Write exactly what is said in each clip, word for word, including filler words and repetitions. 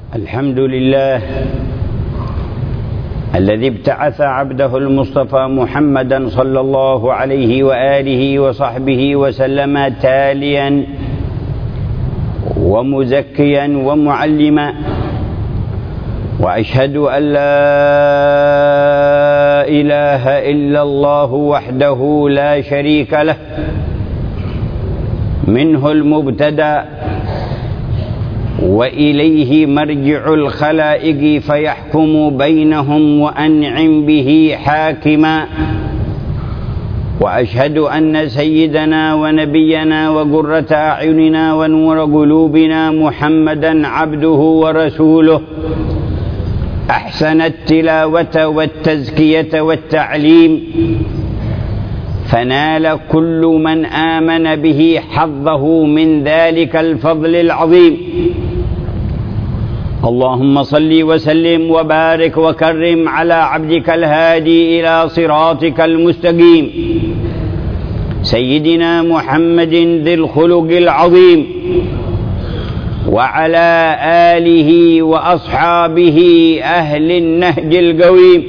الحمد لله الذي ابتعث عبده المصطفى محمدا صلى الله عليه وآله وصحبه وسلم تاليا ومزكيا ومعلما، وأشهد أن لا إله إلا الله وحده لا شريك له، منه المبتدأ وإليه مرجع الخلائق فيحكم بينهم وأنعم به حاكما. وأشهد أن سيدنا ونبينا وقرة أعيننا ونور قلوبنا محمدا عبده ورسوله، أحسن التلاوة والتزكية والتعليم، فنال كل من آمن به حظه من ذلك الفضل العظيم. اللهم صل وسلم وبارك وكرم على عبدك الهادي إلى صراطك المستقيم سيدنا محمد ذي الخلق العظيم، وعلى آله وأصحابه أهل النهج القويم،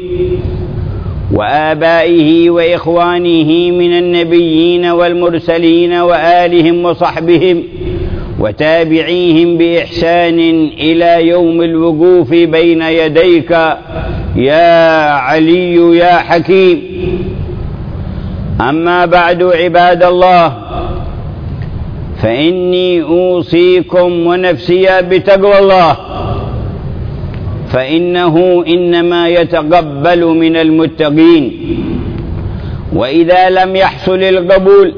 وآبائه وإخوانه من النبيين والمرسلين وآلهم وصحبهم وتابعيهم بإحسان إلى يوم الوقوف بين يديك يا علي يا حكيم. أما بعد، عباد الله، فإني أوصيكم ونفسي بتقوى الله، فإنه إنما يتقبل من المتقين، وإذا لم يحصل القبول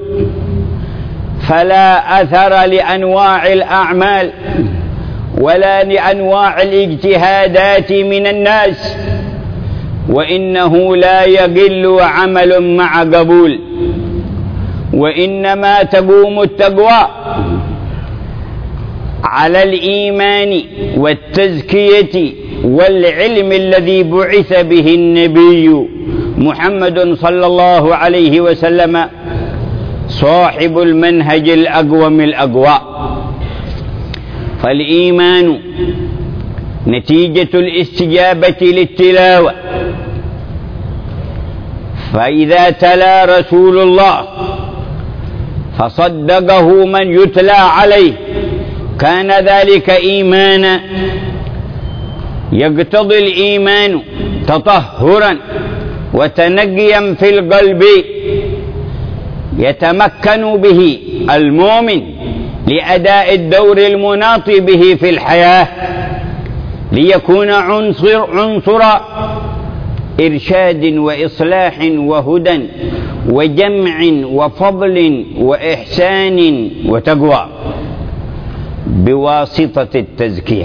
فلا أثر لأنواع الأعمال ولا لأنواع الاجتهادات من الناس، وإنه لا يقل عمل مع قبول، وإنما تقوم التقوى على الإيمان والتزكية والعلم الذي بعث به النبي محمد صلى الله عليه وسلم صاحب المنهج الأقوم الأقوى. فالإيمان نتيجة الاستجابة للتلاوة، فإذا تلا رسول الله فصدقه من يتلى عليه كان ذلك إيمانا. يقتضي الإيمان تطهرا وتنقيا في القلب يتمكن به المؤمن لأداء الدور المناط به في الحياة، ليكون عنصر عنصر إرشاد وإصلاح وهدى وجمع وفضل وإحسان وتقوى بواسطة التزكية.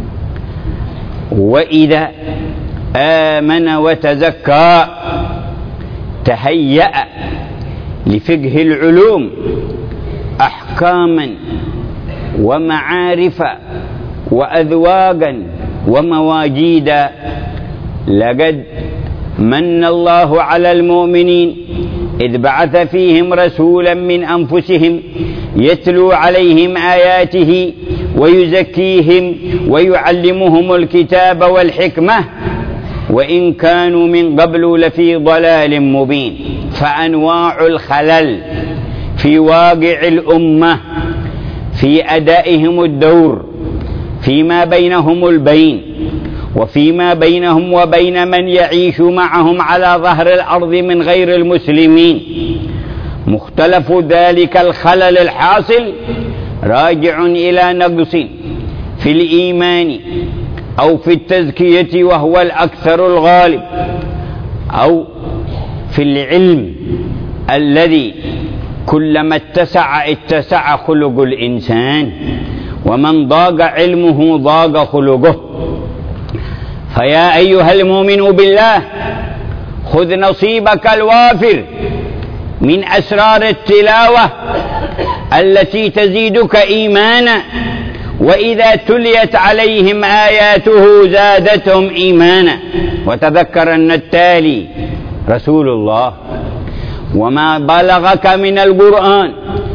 وإذا آمن وتزكى تهيأ لفقه العلوم أحكاما ومعارف وأذواقا ومواجيدا. لقد من الله على المؤمنين إذ بعث فيهم رسولا من أنفسهم يتلو عليهم آياته ويزكيهم ويعلمهم الكتاب والحكمة وإن كانوا من قبل لفي ضلال مبين. فأنواع الخلل في واقع الأمة في أدائهم الدور فيما بينهم البين وفيما بينهم وبين من يعيش معهم على ظهر الأرض من غير المسلمين، مختلف ذلك الخلل الحاصل راجع إلى نقص في الإيمان أو في التزكية وهو الأكثر الغالب، أو في العلم الذي كلما اتسع اتسع خلق الإنسان، ومن ضاق علمه ضاق خلقه. فيا أيها المؤمن بالله، خذ نصيبك الوافر من أسرار التلاوة التي تزيدك إيمانا، وإذا تليت عليهم آياته زادتهم إيمانا. وتذكر أن التالي رسول الله، وما بلغك من القرآن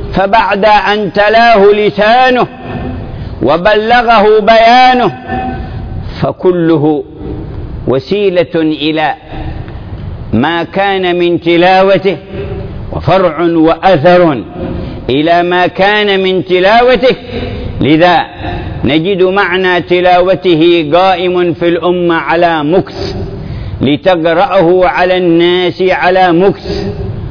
فبعد أن تلاه لسانه وبلغه بيانه فكله وسيلة إلى ما كان من تلاوته، وفرع وأثر إلى ما كان من تلاوته. لذا نجد معنى تلاوته قائم في الأمة على مكث، لتقرأه على الناس على مكث،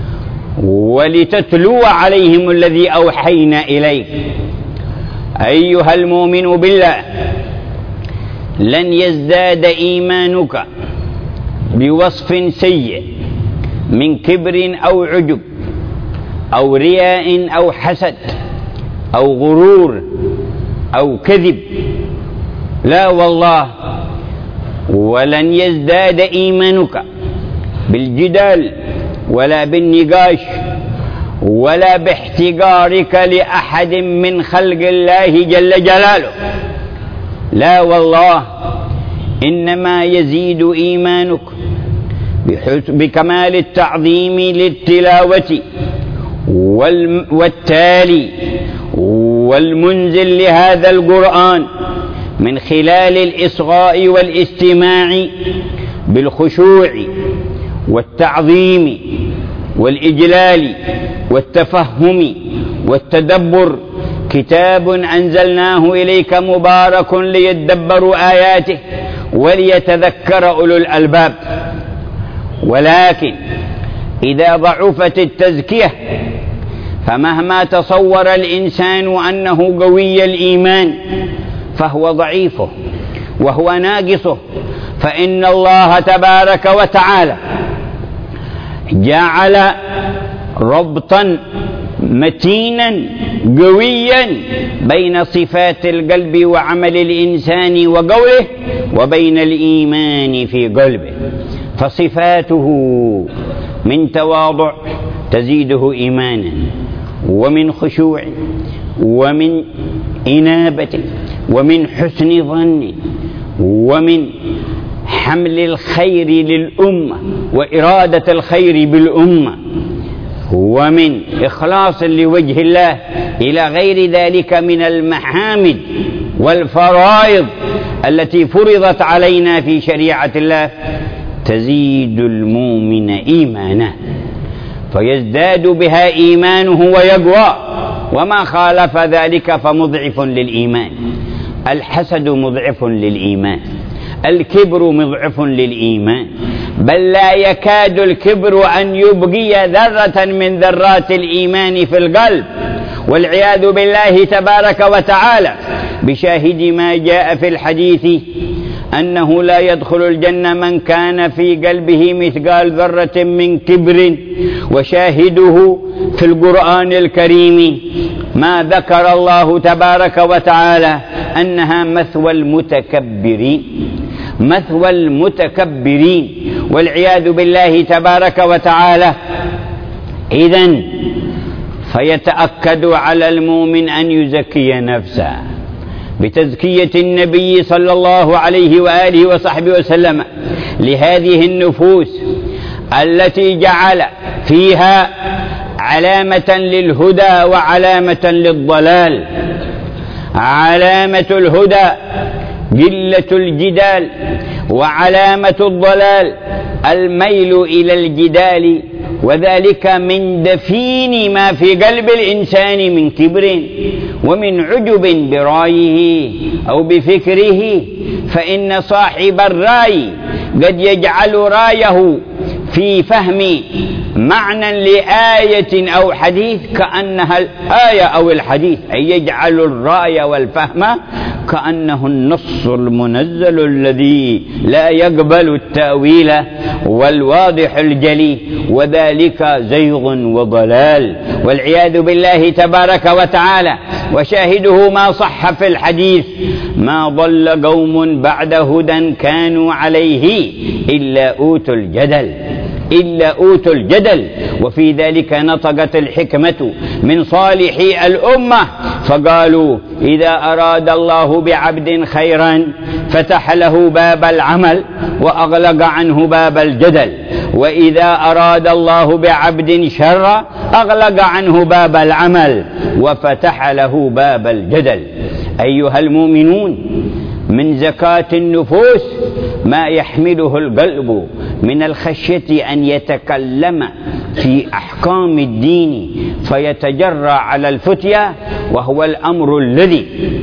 ولتتلو عليهم الذي أوحينا إليك. أيها المؤمن بالله، لن يزداد إيمانك بوصف سيء من كبر أو عجب أو رياء أو حسد أو غرور أو كذب، لا والله. ولن يزداد إيمانك بالجدال ولا بالنقاش ولا باحتقارك لأحد من خلق الله جل جلاله، لا والله. إنما يزيد إيمانك بكمال التعظيم للتلاوة والتالي والمنزل لهذا القرآن من خلال الإصغاء والاستماع بالخشوع والتعظيم والإجلال والتفهم والتدبر. كتاب أنزلناه إليك مبارك ليدبروا آياته وليتذكر أولو الألباب. ولكن إذا ضعفت التزكية، فمهما تصور الإنسان أنه قوي الإيمان فهو ضعيفه وهو ناقصه، فإن الله تبارك وتعالى جعل ربطا متينا قويا بين صفات القلب وعمل الإنسان وقوله وبين الإيمان في قلبه. فصفاته من تواضع تزيده إيمانا، ومن خشوع، ومن إنابة، ومن حسن ظن، ومن حمل الخير للأمة وإرادة الخير بالأمة، ومن إخلاص لوجه الله، إلى غير ذلك من المحامد والفرائض التي فرضت علينا في شريعة الله، تزيد المؤمن إيمانا فيزداد بها إيمانه ويقوى. وما خالف ذلك فمضعف للإيمان. الحسد مضعف للإيمان، الكبر مضعف للإيمان، بل لا يكاد الكبر أن يبقي ذرة من ذرات الإيمان في القلب، والعياذ بالله تبارك وتعالى، بشاهد ما جاء في الحديث أنه لا يدخل الجنة من كان في قلبه مثقال ذرة من كبر. وشاهده في القرآن الكريم ما ذكر الله تبارك وتعالى أنها مثوى المتكبرين، مثوى المتكبرين والعياذ بالله تبارك وتعالى. إذن فيتأكد على المؤمن أن يزكي نفسه بتزكية النبي صلى الله عليه وآله وصحبه وسلم لهذه النفوس التي جعل فيها علامة للهدى وعلامة للضلال. علامة الهدى قلة الجدال، وعلامة الضلال الميل إلى الجدال، وذلك من دفين ما في قلب الإنسان من كبر ومن عجب برأيه أو بفكره. فإن صاحب الرأي قد يجعل رأيه في فهم معنى لآية أو حديث كأنها الآية أو الحديث، أي يجعل الرأي والفهم كأنه النص المنزل الذي لا يقبل التأويل والواضح الجلي، وذلك زيغ وضلال والعياذ بالله تبارك وتعالى. وشاهده ما صح في الحديث: ما ضل قوم بعد هدى كانوا عليه إلا أوتوا الجدل، إلا أوتوا الجدل. وفي ذلك نطقت الحكمة من صالحي الأمة فقالوا: إذا أراد الله بعبد خيرا فتح له باب العمل وأغلق عنه باب الجدل، وإذا أراد الله بعبد شرا أغلق عنه باب العمل وفتح له باب الجدل. أيها المؤمنون، من زكاة النفوس ما يحمله القلب من الخشية أن يتكلم في أحكام الدين فيتجرأ على الفتية، وهو الأمر الذي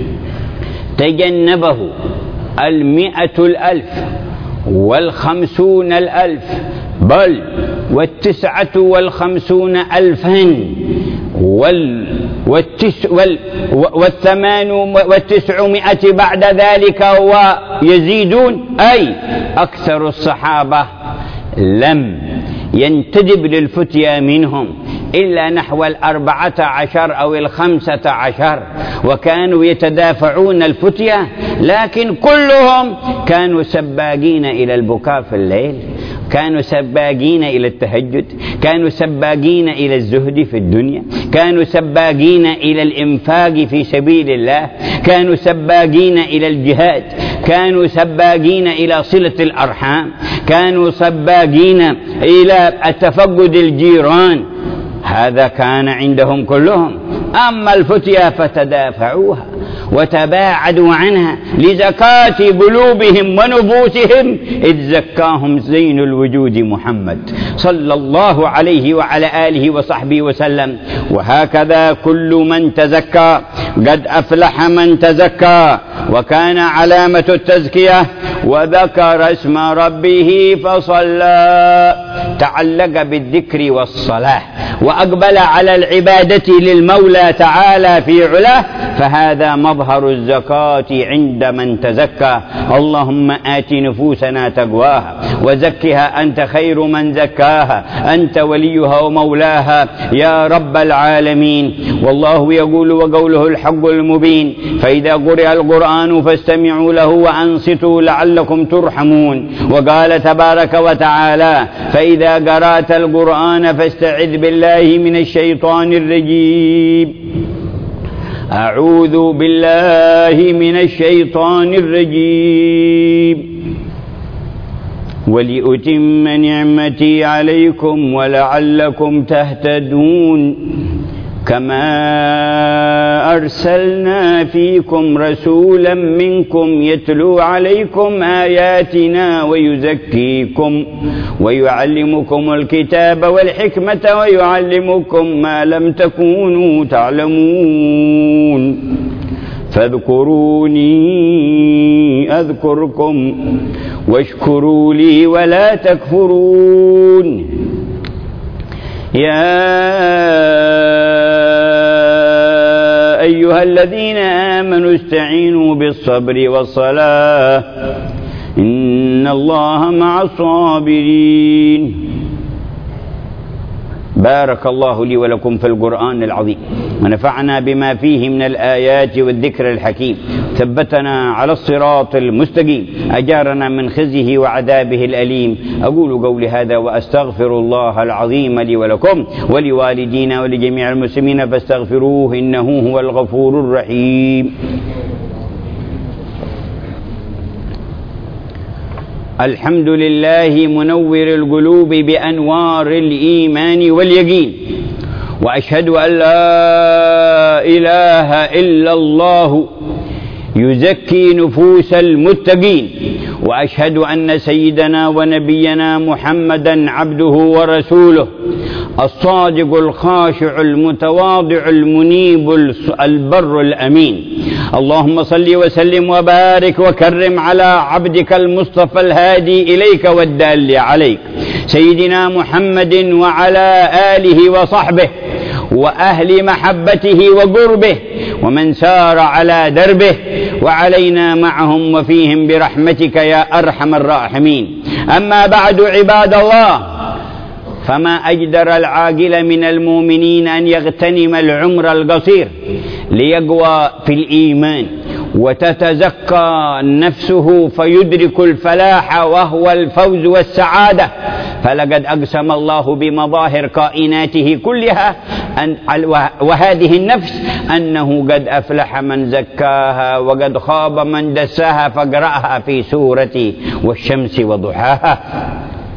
تجنبه المئة الألف والخمسون الألف بل والتسعة والخمسون ألفا وال والتس وال والثمان والتسعمائة بعد ذلك ويزيدون، أي أكثر الصحابة لم ينتدب للفتيا منهم إلا نحو الأربعة عشر أو الخمسة عشر، وكانوا يتدافعون الفتية، لكن كلهم كانوا سباقين إلى البكاء في الليل، كانوا سباقين إلى التهجد، كانوا سباقين إلى الزهد في الدنيا، كانوا سباقين إلى الإنفاق في سبيل الله، كانوا سباقين إلى الجهاد، كانوا سباقين إلى صلة الأرحام، كانوا سباقين إلى التفقد الجيران. هذا كان عندهم كلهم. أما الفتيا فتدافعوها وتباعدوا عنها لزكاة قلوبهم ونفوسهم، إذ زكاهم زين الوجود محمد صلى الله عليه وعلى آله وصحبه وسلم. وهكذا كل من تزكى قد أفلح من تزكى، وكان علامة التزكية وذكر اسم ربه فصلى، تعلق بالذكر والصلاة وأقبل على العبادة للمولى تعالى في علاه، فهذا مظهر الزكاة عند من تزكى. اللهم آت نفوسنا تقواها وزكها أنت خير من زكاها، أنت وليها ومولاها يا رب العالمين. والله يقول وقوله الحق المبين: فإذا قرئ القرآن فاستمعوا له وأنصتوا لعلكم ترحمون. وقال تبارك وتعالى: فإذا قرأت القرآن فاستعذ بالله من الشيطان الرجيم. أعوذ بالله من الشيطان الرجيم. ولأتم نعمتي عليكم ولعلكم تهتدون، كما أرسلنا فيكم رسولا منكم يتلو عليكم آياتنا ويزكيكم ويعلمكم الكتاب والحكمة ويعلمكم ما لم تكونوا تعلمون، فاذكروني أذكركم واشكروا لي ولا تكفرون. يا أيها الذين آمنوا استعينوا بالصبر والصلاة إن الله مع الصابرين. بارك الله لي ولكم في القرآن العظيم، ونفعنا بما فيه من الآيات والذكر الحكيم، ثبتنا على الصراط المستقيم، أجارنا من خزيه وعذابه الأليم. أقول قولي هذا وأستغفر الله العظيم لي ولكم ولوالدينا ولجميع المسلمين فاستغفروه إنه هو الغفور الرحيم. الحمد لله منور القلوب بأنوار الإيمان واليقين، وأشهد أن لا إله إلا الله يزكي نفوس المتقين، وأشهد أن سيدنا ونبينا محمدا عبده ورسوله الصادق الخاشع المتواضع المنيب البر الأمين. اللهم صل وسلم وبارك وكرم على عبدك المصطفى الهادي إليك والدال عليك سيدنا محمد وعلى آله وصحبه وأهل محبته وقربه ومن سار على دربه، وعلينا معهم وفيهم برحمتك يا أرحم الراحمين. أما بعد عباد الله، فما أجدر العاقل من المؤمنين أن يغتنم العمر القصير ليقوى في الإيمان وتتزكى نفسه فيدرك الفلاح وهو الفوز والسعادة. فلقد أقسم الله بمظاهر كائناته كلها أن وهذه النفس أنه قد أفلح من زكاها وقد خاب من دساها، فاقرأها في سورة والشمس وضحاها.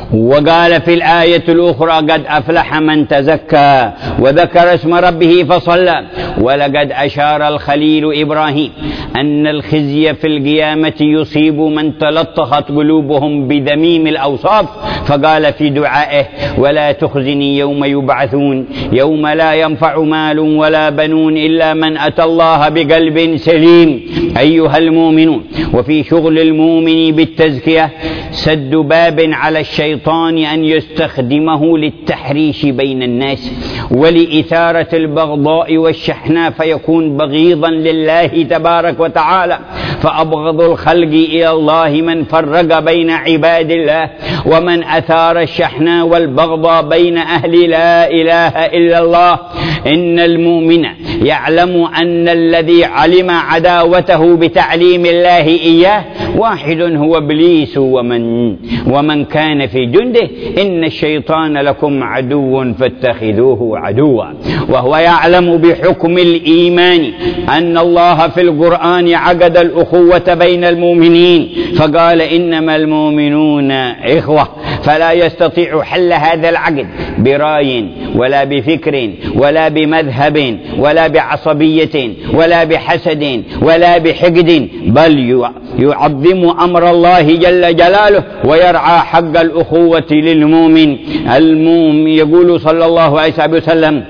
وقال في الآية الأخرى قد أفلح من تزكى وذكر اسم ربه فصلى. ولقد أشار الخليل إبراهيم أن الخزي في القيامة يصيب من تلطخت قلوبهم بذميم الأوصاف، فقال في دعائه ولا تخزني يوم يبعثون يوم لا ينفع مال ولا بنون إلا من أتى الله بقلب سليم. أيها المؤمنون، وفي شغل المؤمن بالتزكية سد باب على الشيطان أن يستخدمه للتحريش بين الناس ولإثارة البغضاء والشحناء فيكون بغيضا لله تبارك وتعالى. فأبغض الخلق إلى الله من فرق بين عباد الله ومن أثار الشحناء والبغضاء بين أهل لا إله إلا الله. إن المؤمن يعلم أن الذي علم عداوته بتعليم الله إياه واحد هو إبليس ومن, ومن كان في جنده. إن الشيطان لكم عدو فاتخذوه عدوا. وهو يعلم بحكم الإيمان أن الله في القرآن عقد الأخوة بين المؤمنين فقال إنما المؤمنون إخوة، فلا يستطيع حل هذا العقد برأي ولا بفكر ولا بمذهب ولا بعصبية ولا بحسد ولا بحقد، بل يعظم أمر الله جل جلاله ويرعى حق الأخوة للمؤمن. المؤمن يقول صلى الله عليه وسلم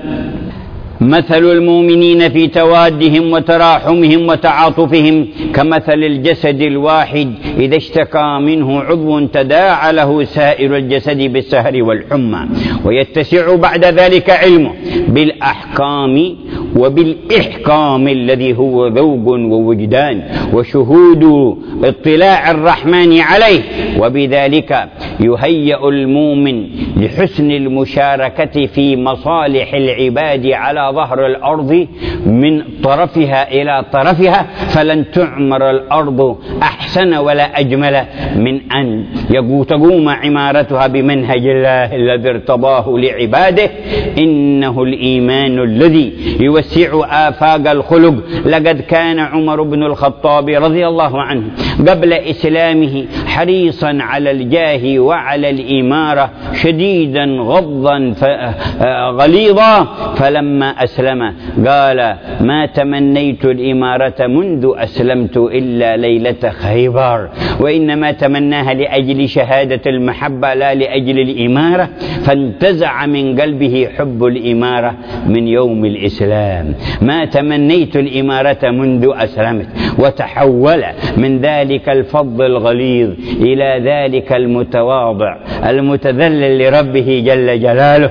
مثل المؤمنين في توادهم وتراحمهم وتعاطفهم كمثل الجسد الواحد إذا اشتكى منه عضو تداعى له سائر الجسد بالسهر والحمى. ويتسع بعد ذلك علمه بالأحكام وبالإحكام الذي هو ذوق ووجدان وشهود اطلاع الرحمن عليه، وبذلك يهيأ المؤمن لحسن المشاركة في مصالح العباد على ظهر الأرض من طرفها إلى طرفها، فلن تعمر الأرض أحسن ولا أجمل من أن تقوم عمارتها بمنهج الله الذي ارتضاه لعباده. إنه الإيمان الذي يوسع آفاق الخلق. لقد كان عمر بن الخطاب رضي الله عنه قبل إسلامه حريصا على الجاه وعلى الإمارة شديدا غضا غليظا، فلما أسلم قال ما تمنيت الإمارة منذ أسلمت إلا ليلة خيبر، وإنما تمناها لأجل شهادة المحبة لا لأجل الإمارة، فانتزع من قلبه حب الإمارة من يوم الإسلام. ما تمنيت الإمارة منذ أسلمت، وتحول من ذلك الفضل الغليظ إلى ذلك المتواضع المتذلل لربه جل جلاله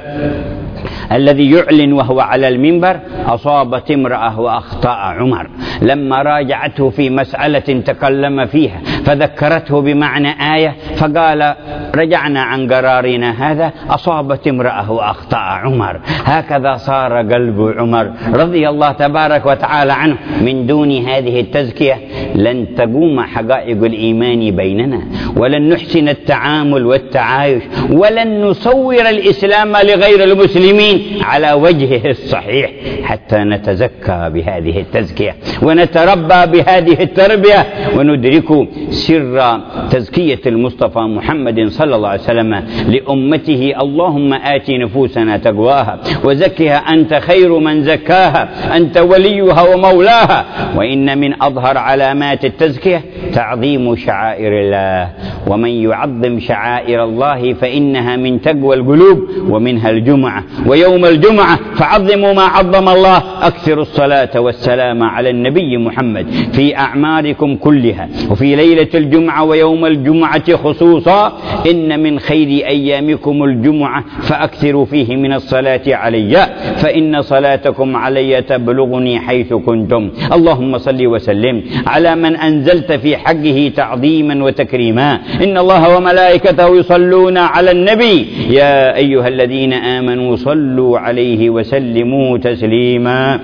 الذي يعلن وهو على المنبر أصابت امرأة وأخطأ عمر لما راجعته في مسألة تكلم فيها فذكرته بمعنى آية فقال رجعنا عن قرارنا هذا، أصابت امرأة وأخطأ عمر. هكذا صار قلب عمر رضي الله تبارك وتعالى عنه. من دون هذه التزكية لن تقوم حقائق الإيمان بيننا، ولن نحسن التعامل والتعايش، ولن نصور الإسلام لغير المسلمين على وجهه الصحيح حتى نتزكى بهذه التزكية ونتربى بهذه التربية وندرك سر تزكية المصطفى محمد صلى الله عليه وسلم لأمته. اللهم آت نفوسنا تقواها وزكها أنت خير من زكاها أنت وليها ومولاها. وإن من أظهر علامات التزكية تعظيم شعائر الله، ومن يعظم شعائر الله فإنها من تقوى القلوب، ومنها الجمعة ويوم الجمعة فعظموا ما عظم الله. أكثروا الصلاة والسلام على النبي محمد في أعماركم كلها، وفي ليلة الجمعة ويوم الجمعة خصوصا. إن من خير أيامكم الجمعة فأكثروا فيه من الصلاة علي، فإن صلاتكم علي تبلغني حيث كنتم. اللهم صل وسلم على من أنزلت في حقه تعظيما وتكريما. إن الله وملائكته يصلون على النبي يا أيها الذين آمنوا صلوا عليه وسلموا تسليما.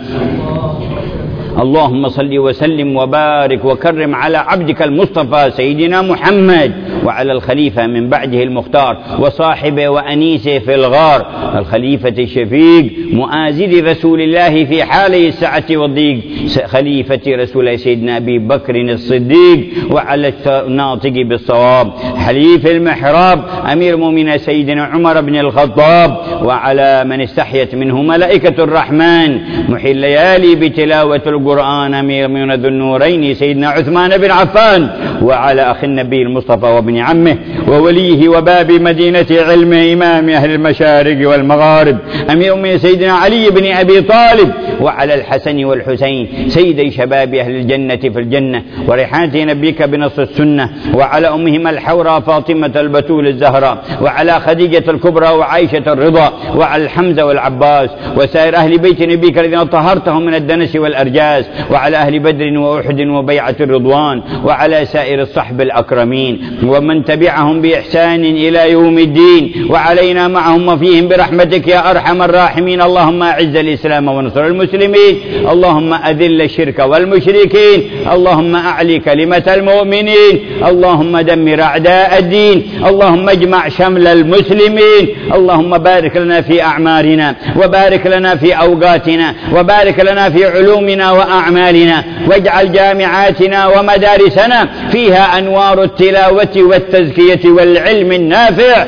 اللهم صل وسلم وبارك وكرم على عبدك المصطفى سيدنا محمد وعلى الخليفة من بعده المختار وصاحبه وأنيسه في الغار الخليفة الشفيق مؤازر رسول الله في حالي السعة والضيق خليفة رسول الله سيدنا أبي بكر الصديق وعلى الناطق بالصواب حليف المحراب أمير المؤمنين سيدنا عمر بن الخطاب وعلى من استحيت منه ملائكة الرحمن محيي الليالي بتلاوة القرآن أمير من ذو النورين سيدنا عثمان بن عفان وعلى أخي النبي المصطفى وابن عمه ووليه وباب مدينة علمه إمام أهل المشارق والمغارب أمير من سيدنا علي بن أبي طالب وعلى الحسن والحسين سيدي شباب أهل الجنة في الجنة وريحانة نبيك بنص السنة وعلى أمهما الحوراء فاطمة البتول الزهراء وعلى خديجة الكبرى وعائشة الرضا وعلى الحمزة والعباس وسائر أهل بيت نبيك الذين طهرتهم من الدنس والأرجاس وعلى أهل بدر وأحد وبيعة الرضوان وعلى سائر الصحب الأكرمين ومن تبعهم بإحسان إلى يوم الدين وعلينا معهم وفيهم برحمتك يا أرحم الراحمين. اللهم أعز الإسلام وانصر المسلمين اللهم أذل الشرك والمشركين اللهم أعلي كلمة المؤمنين اللهم دمر أعداء الدين اللهم اجمع شمل المسلمين اللهم بارك لنا في أعمارنا وبارك لنا في أوقاتنا وبارك لنا في علومنا وأعمالنا واجعل جامعاتنا ومدارسنا فيها أنوار التلاوة والتزكية والعلم النافع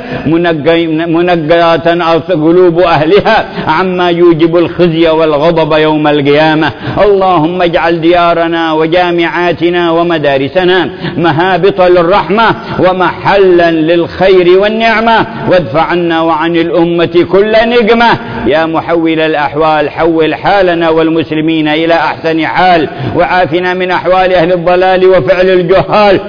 منقية قلوب أهلها عما يوجب الخزي والغضب يوم القيامة. اللهم اجعل ديارنا وجامعاتنا ومدارسنا مهابط للرحمة ومحلا للخير والنعمة وادفع عنا وعن الأمة كل نقمة يا محول الأحوال حول حالنا والمسلمين إلى أحسن حال وعافنا من أحوال أهل الضلال وفعل الجهال.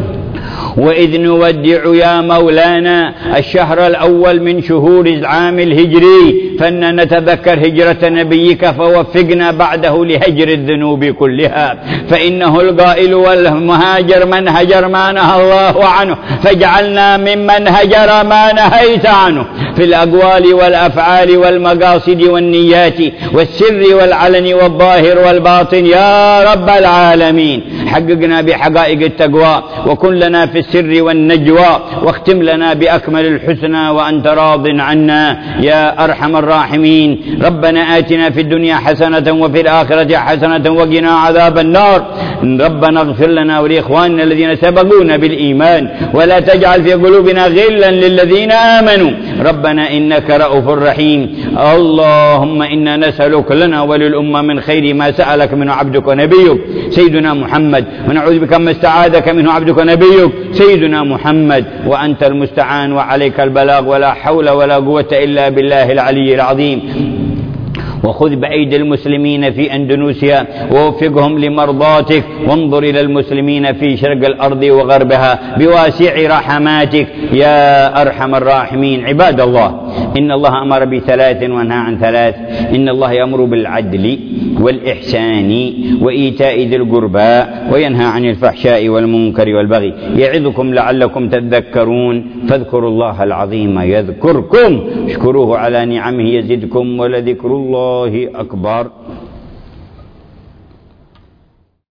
وإذ نودع يا مولانا الشهر الأول من شهور العام الهجري فإن نتذكر هجرة نبيك فوفقنا بعده لهجر الذنوب كلها فإنه القائل والمهاجر من هجر ما نهى الله عنه فاجعلنا ممن هجر ما نهيت عنه في الأقوال والأفعال والمقاصد والنيات والسر والعلن والظاهر والباطن يا رب العالمين. حققنا بحقائق التقوى وكن لنا في السر والنجوى واختم لنا بأكمل الحسنى وأنت راض عنا يا أرحم الراحمين. ربنا آتنا في الدنيا حسنة وفي الآخرة حسنة وقنا عذاب النار. ربنا اغفر لنا ولإخواننا الذين سبقونا بالإيمان ولا تجعل في قلوبنا غلا للذين آمنوا ربنا إنك رؤوف رحيم. اللهم إنا نسألك لنا وللأمة من خير ما سألك منه عبدك ونبيك سيدنا محمد ونعوذ بك ما استعاذك منه عبدك ونبيك سيدنا محمد وأنت المستعان وعليك البلاغ ولا حول ولا قوة إلا بالله العلي العظيم. وخذ بأيدي المسلمين في أندونيسيا ووفقهم لمرضاتك وانظر إلى المسلمين في شرق الأرض وغربها بواسع رحماتك يا أرحم الراحمين. عباد الله إن الله أمر بثلاث ونهى عن ثلاث. إن الله يأمر بالعدل والإحسان وإيتاء ذي القربى وينهى عن الفحشاء والمنكر والبغي يعظكم لعلكم تذكرون فاذكروا الله العظيم يذكركم اشكروه على نعمه يزدكم ولذكر الله أكبر.